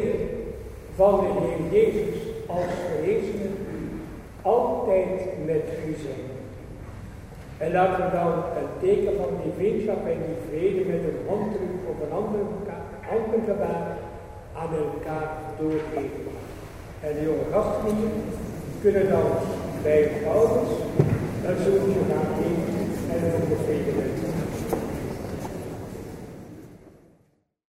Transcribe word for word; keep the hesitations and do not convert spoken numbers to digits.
vrede van de Heer Jezus als verhezene altijd met u zijn. En laten we dan een teken van die vriendschap en die vrede met een handdruk of een ander handengebaar aan elkaar doorgeven. En de jonge gastgenoten kunnen dan bij ouders een zoentje gaan geven en een vrede wensen.